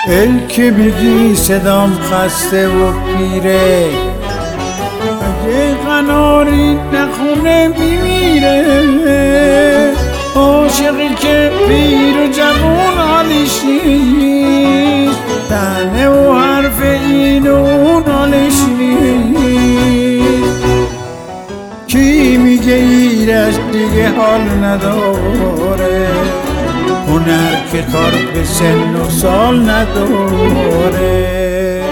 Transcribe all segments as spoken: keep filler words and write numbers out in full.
ای که بگی صدام خسته و پیره، اگه قناری نخونه میمیره. عاشقی که پیر و جوون حالش نیست، تنه و حرف این و اون حالش نیست. کی میگه ایرش دیگه حال نداره، هنر که کار به سن و سال نداره.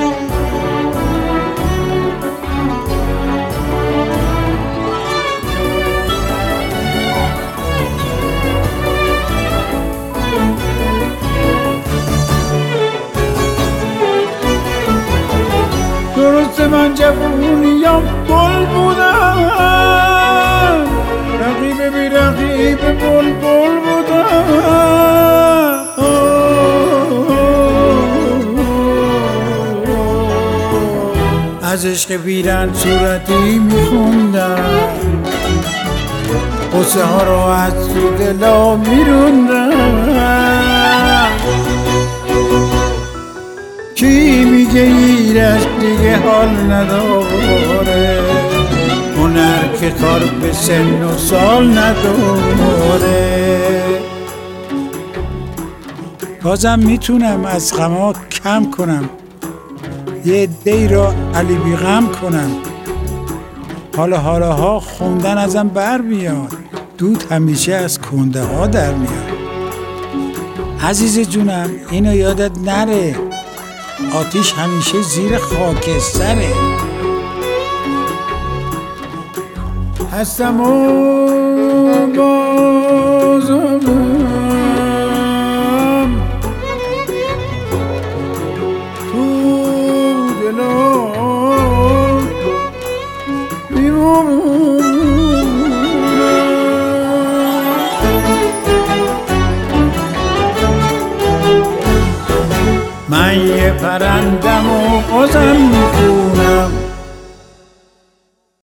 درسته من جوونیم گل بودم، رقیب بی رقیب بل بل بودم. از عشق بیرن صورتی میخوندم، قصه ها رو از تو دلا میروندم. کی میگه ایرش دیگه حال نداره، هنر که کار به سن و سال نداره. بازم میتونم از غما کم کنم، یه عده‌ای را علی بی غم کنم. حالا حالا ها خوندن ازم بر میاد، دود همیشه از کنده ها در میاد. عزیز جونم اینو یادت نره، آتیش همیشه زیر خاکستره. هستم و بازم تو دلم میمونم. من یه پرندم و بازم میخونم،